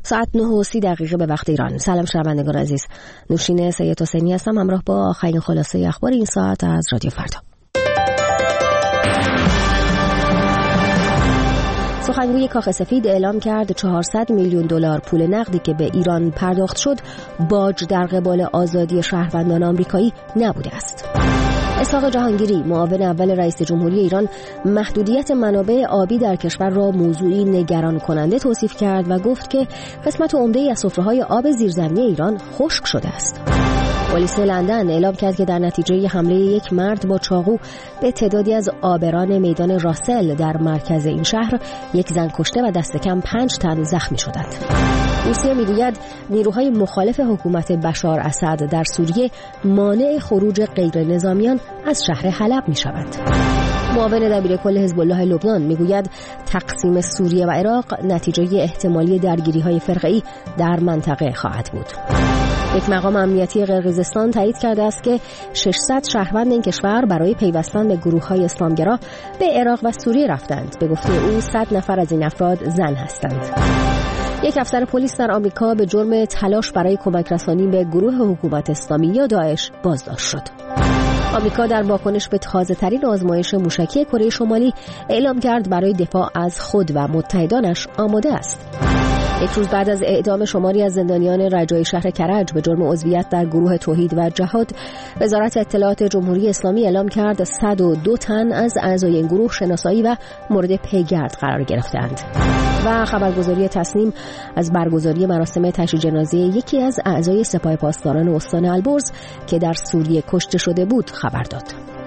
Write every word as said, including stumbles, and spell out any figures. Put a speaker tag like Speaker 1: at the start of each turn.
Speaker 1: ساعت نه و سی دقیقه به وقت ایران. سلام شنوندگان عزیز، نوشین سید حسینی هستم همراه با آخرین خلاصه اخبار این ساعت از رادیو فردا. سخنگوی کاخ سفید اعلام کرد چهارصد میلیون دلار پول نقدی که به ایران پرداخت شد باج در قبال آزادی شهروندان آمریکایی نبوده است. اسحاق جهانگیری معاون اول رئیس جمهوری ایران محدودیت منابع آبی در کشور را موضوعی نگران کننده توصیف کرد و گفت که قسمت عمده‌ای از سفره‌های آب زیرزمینی ایران خشک شده است. پلیس لندن اعلام کرد که در نتیجه حمله یک مرد با چاقو به تعدادی از عابران میدان راسل در مرکز این شهر یک زن کشته و دست کم پنج تن زخمی شدند. روسیه میگوید نیروهای مخالف حکومت بشار اسد در سوریه مانع خروج غیر نظامیان از شهر حلب میشوند. معاون دبیرکل حزب الله لبنان میگوید تقسیم سوریه و عراق نتیجه احتمالی درگیری‌های فرقه‌ای در منطقه خواهد بود. یک مقام امنیتی قرقیزستان تایید کرده است که ششصد شهروند این کشور برای پیوستن به گروه‌های اسلامگرا به عراق و سوریه رفتند. به گفته او صد نفر از این افراد زن هستند. یک افسر پلیس در آمریکا به جرم تلاش برای کمک رسانی به گروه حکومت اسلامی یا داعش بازداشت شد. آمریکا در واکنش به تازه‌ترین آزمایش موشکی کره شمالی اعلام کرد برای دفاع از خود و متحدانش آماده است. یک روز بعد از اعدام شماری از زندانیان رجای شهر کرج به جرم عضویت در گروه توحید و جهاد، وزارت اطلاعات جمهوری اسلامی اعلام کرد صد و دو تن از اعضای این گروه شناسایی و مورد پیگرد قرار گرفتند. و خبرگزاری تصنیم از برگزاری مراسم تشییع جنازه یکی از اعضای سپاه پاسداران استان البرز که در سوریه کشته شده بود خبر داد.